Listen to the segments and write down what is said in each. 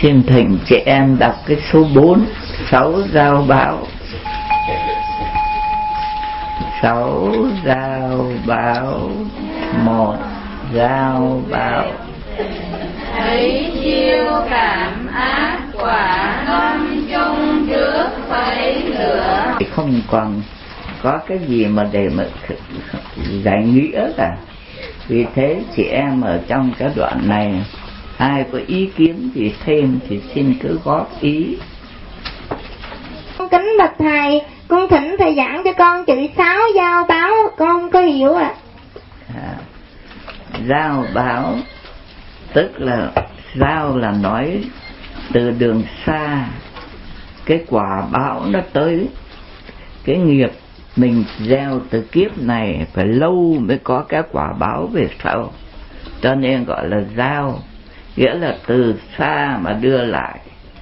Xin thỉnh chị em đọc cái số 4, 6 giao báo. 6 giao báo. 1 giao báo. Thấy chiêu cảm ác quả lâm chung trước phải lửa. Không còn có cái gì mà để mà giải nghĩa cả. Vì thế chị em ở trong cái đoạn này ai có ý kiến gì thêm thì xin cứ góp ý. Con kính bạch thầy, con thỉnh thầy giảng cho con chữ 6 giao báo, con không có hiểu ạ. Giao báo tức là giao là nói từ đường xa, cái quả báo nó tới. Cái nghiệp mình gieo từ kiếp này phải lâu mới có cái quả báo về sau, cho nên gọi là giao, nghĩa là từ xa mà đưa lại.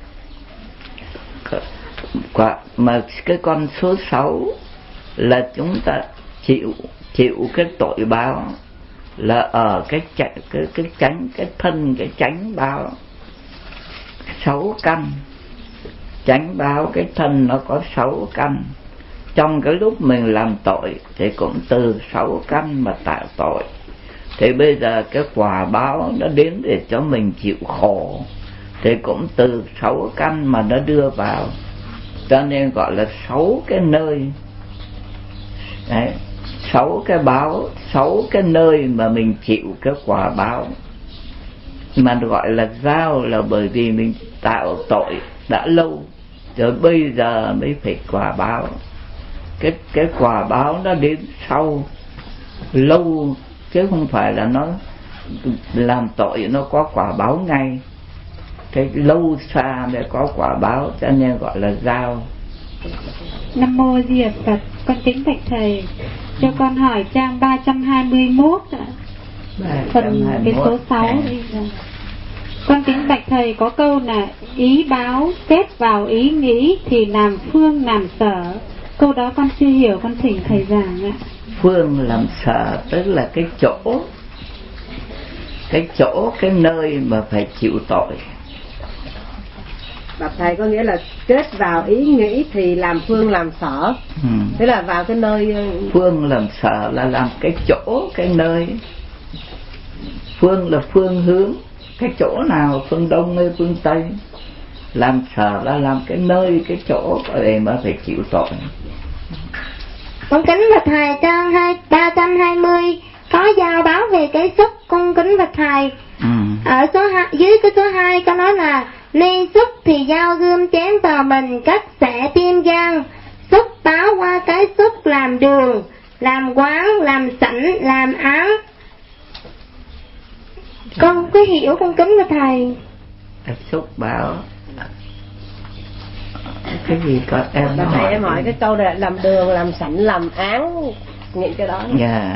Mà cái con số 6 là chúng ta chịu cái tội báo là ở cái thân cái chánh báo 6 căn. Chánh báo cái thân nó có 6 căn. Trong cái lúc mình làm tội thì cũng từ 6 căn mà tạo tội. Thì bây giờ cái quả báo nó đến để cho mình chịu khổ thì cũng từ 6 căn mà nó đưa vào. Cho nên gọi là 6 cái nơi. Đấy, 6 cái báo, 6 cái nơi mà mình chịu cái quả báo. Mà gọi là giao là bởi vì mình tạo tội đã lâu, rồi bây giờ mới phải quả báo. Cái quả báo nó đến sau lâu, chứ không phải là nó làm tội nó có quả báo ngay. Cái lâu xa mới có quả báo, cho nên gọi là giao. Nam mô Di Đà Phật. Con kính bạch thầy, cho con hỏi trang 321 ạ. Phần cái số 6 đây. Con kính bạch thầy, có câu là ý báo kết vào ý nghĩ thì làm phương làm sở. Câu đó con chưa hiểu, con thỉnh thầy giảng ạ. Phương làm sở tức là cái chỗ, cái nơi mà phải chịu tội. Bạch thầy có nghĩa là kết vào ý nghĩ thì làm phương làm sở. Tức là vào cái nơi. Phương làm sở là làm cái chỗ, cái nơi. Phương là phương hướng, cái chỗ nào, phương đông hay phương tây. Làm sở là làm cái nơi, cái chỗ để mà phải chịu tội. Con kính bạch thầy, trang 320 có giao báo về cái xúc. Con kính bạch thầy, ở dưới cái số 2 có nói là ly xúc thì dao gươm chém vào mình, cắt xẻ tim gan. Xúc báo qua cái xúc làm đường, làm quán, làm sảnh, làm án. Con không có hiểu, con kính bạch thầy. Xúc báo cái gì có em nói hỏi. Em hỏi cái câu này làm đường, làm sảnh, làm án, nghĩ cái đó. Dạ.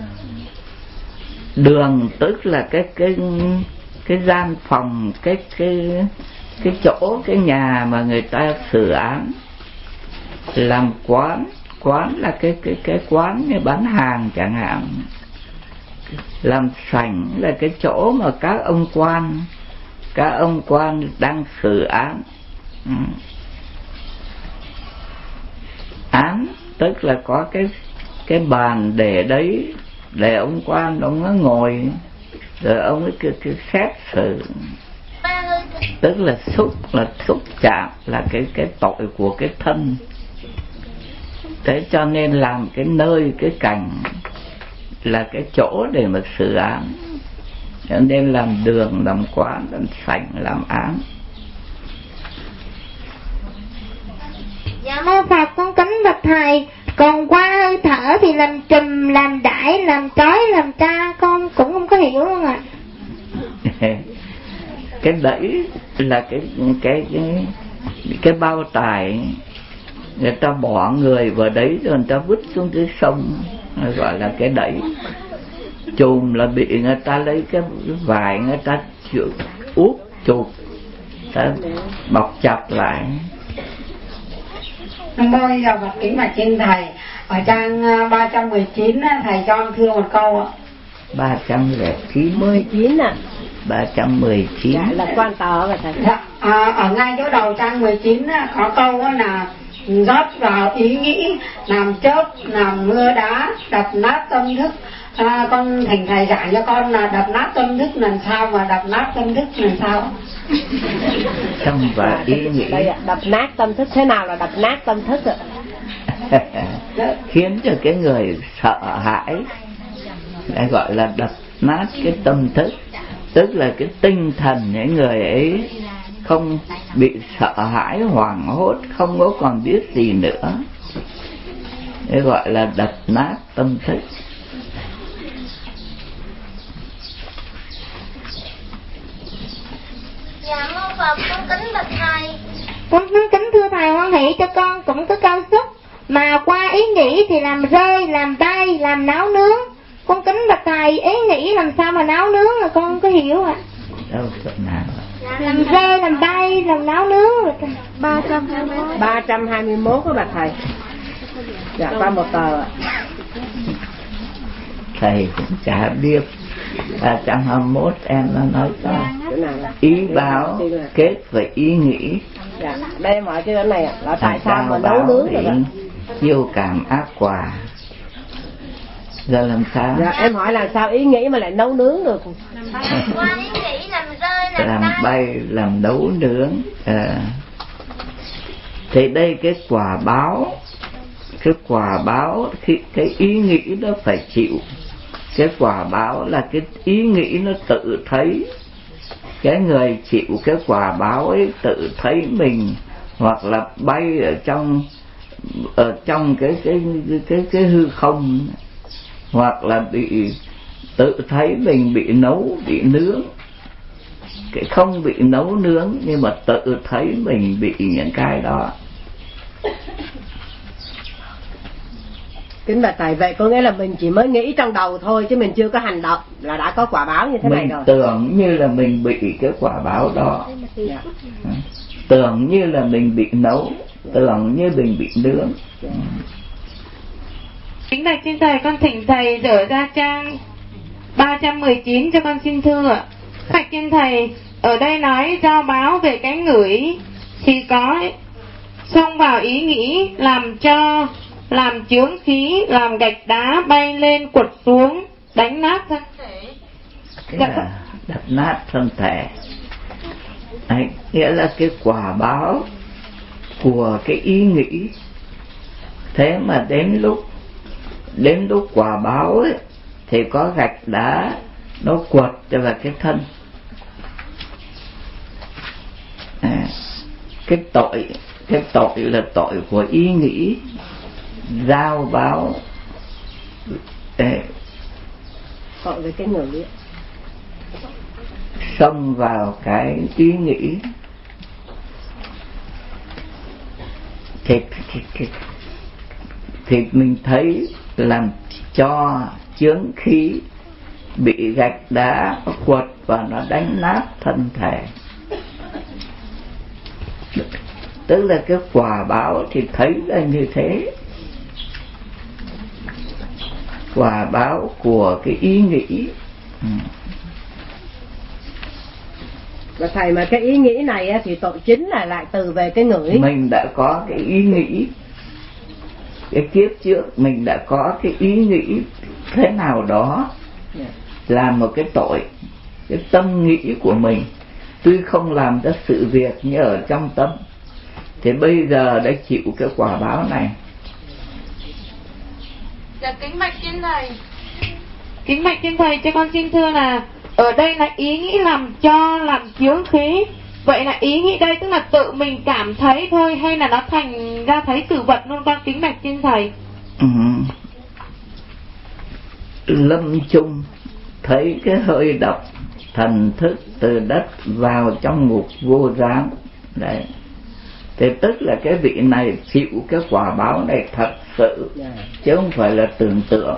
Đường tức là cái gian phòng, cái chỗ, cái nhà mà người ta xử án. Làm quán là cái quán như bán hàng chẳng hạn. Làm sảnh là cái chỗ mà các ông quan đang xử án. Án tức là có cái bàn để đấy, để ông quan ông nó ngồi, rồi ông ấy cứ xét xử. Tức là xúc chạm là cái tội của cái thân. Thế cho nên làm cái nơi, cái cảnh là cái chỗ để mà xử án. Cho nên làm đường, làm quán, làm sảnh, làm án. Dạ mô Phật. Con kính bạch thầy, còn qua hơi thở thì làm trùm, làm đãi, làm trói, làm tra, con cũng không có hiểu luôn ạ. Cái đẩy là cái bao tải, người ta bỏ người vào đấy rồi người ta vứt xuống dưới sông, gọi là cái đẩy. Chùm là bị người ta lấy cái vải, người ta úp chụp, ta bọc chặt lại. Nam mô Di Đà Phật. Kính bạch trên thầy, ở trang 319 thầy cho con thưa một câu ạ. 319 19 ạ. 319. Dạ, là quan tờ vậy thầy. Dạ, ở ngay chỗ đầu trang 19 có câu là rót vào ý nghĩ làm chớp làm mưa đá đập nát tâm thức. Con thỉnh thầy giảng cho con là đập nát tâm thức làm sao và đập nát tâm thức làm sao? Tâm và ý nghĩ. Đây, đập nát tâm thức, thế nào là đập nát tâm thức ạ? Khiến cho cái người sợ hãi, lại gọi là đập nát cái tâm thức, tức là cái tinh thần những người ấy không bị sợ hãi hoảng hốt, không có còn biết gì nữa, để gọi là đập nát tâm thức. Dạ mô Phật, con kính bạch thầy. Con kính thưa thầy, hoan hỷ cho con cũng có cao sức mà qua ý nghĩ thì làm rơi, làm bay, làm nấu nướng. Con kính bạch thầy, ý nghĩ làm sao mà nấu nướng là con có hiểu ạ? Đâu phần nào? Làm rơi, làm bay, làm nấu nướng. 321 đó bạch thầy. Dạ, qua một tờ ạ. Thầy cũng chả biết. 321 em nó nói sao? Ý báo kết với ý nghĩ. Dạ, đây em hỏi cái này là tại sao mà nấu nướng được ạ? Chiêu cảm ác quả. Giờ làm sao? Dạ, em hỏi là sao ý nghĩ mà lại nấu nướng được? Qua ý nghĩ làm rơi, làm bay, làm nấu nướng. Thì đây cái quả báo khi cái ý nghĩ nó phải chịu. Cái quả báo là cái ý nghĩ nó tự thấy. Cái người chịu cái quả báo ấy tự thấy mình hoặc là bay ở trong cái hư không, hoặc là bị tự thấy mình bị nấu, bị nướng. Cái không bị nấu nướng nhưng mà tự thấy mình bị những cái đó. Kính bạch thầy, vậy có nghĩa là mình chỉ mới nghĩ trong đầu thôi chứ mình chưa có hành động là đã có quả báo như thế này rồi. Mình tưởng như là mình bị cái quả báo đó. Dạ. Tưởng như là mình bị nấu, tưởng như mình bị nướng. Kính bạch xin thầy, con thỉnh thầy dở ra trang 319 cho con xin thưa ạ. Bạch xin thầy, ở đây nói do báo về cái ngửi thì có xông vào ý nghĩ làm cho, làm chướng khí, làm gạch đá bay lên quật xuống, đánh nát thân thể. Đập nát thân thể. Đấy, nghĩa là cái quả báo của cái ý nghĩ. Thế mà đến lúc quả báo ấy, thì có gạch đá nó quật vào cái thân. Cái tội là tội của ý nghĩ, giao báo. Tội với cái người xông vào cái ý nghĩ thì mình thấy làm cho chướng khí bị gạch đá quật và nó đánh nát thân thể. Tức là cái quả báo thì thấy là như thế. Quả báo của cái ý nghĩ. Và thầy, mà cái ý nghĩ này thì tội chính là lại từ về cái ngửi. Mình đã có cái ý nghĩ, cái kiếp trước mình đã có cái ý nghĩ thế nào đó là một cái tội. Cái tâm nghĩ của mình tuy không làm ra sự việc như ở trong tâm, thì bây giờ đã chịu cái quả báo này. Dạ kính bạch trên thầy. Kính bạch trên thầy, cho con xin thưa là ở đây là ý nghĩ làm cho, làm chướng khí. Vậy là ý nghĩ đây tức là tự mình cảm thấy thôi, hay là nó thành ra thấy sự vật luôn con? Kính bạch trên thầy. Lâm chung thấy cái hơi độc thần thức từ đất vào trong ngục vô gián. Đấy, thì tức là cái vị này chịu cái quả báo này thật sự, chứ không phải là tưởng tượng.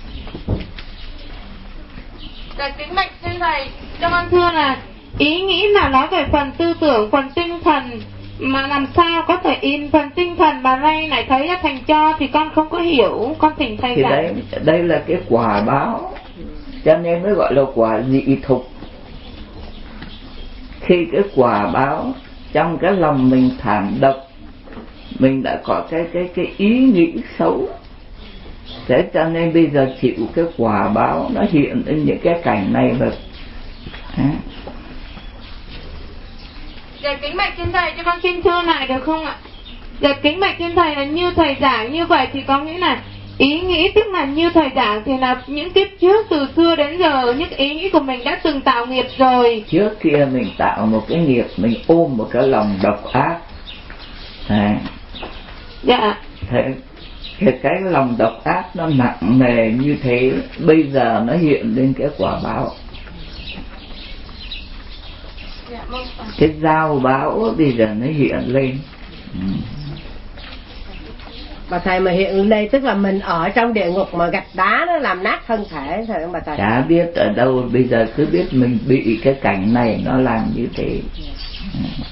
Dạ kính bạch trên thầy, cho con thưa là ý nghĩ là nói về phần tư tưởng, phần tinh thần, mà làm sao có thể in phần tinh thần mà nay lại thấy nó thành cho thì con không có hiểu. Con thỉnh thầy giảng. Thì đây là cái quả báo, cho nên mới gọi là quả dị thục. khi cái quả báo trong cái lòng mình thảm độc, mình đã có cái ý nghĩ xấu, thế cho nên bây giờ chịu cái quả báo nó hiện lên những cái cảnh này rồi. Dạ kính bạch trên thầy, cho con xin thưa lại được không ạ? Dạ kính bạch trên thầy, là như thầy giảng như vậy thì có nghĩa là ý nghĩ, tức là như thầy giảng thì là những kiếp trước từ xưa đến giờ những ý nghĩ của mình đã từng tạo nghiệp rồi. Trước kia mình tạo một cái nghiệp, mình ôm một cái lòng độc ác. Dạ. Thế cái lòng độc ác nó nặng nề như thế, bây giờ nó hiện lên cái quả báo. Cái giao báo bây giờ nó hiện lên. Bà thầy mà hiện lên đây tức là mình ở trong địa ngục mà gạch đá nó làm nát thân thể thôi bà thầy. Chả biết ở đâu, bây giờ cứ biết mình bị cái cảnh này nó làm như thế.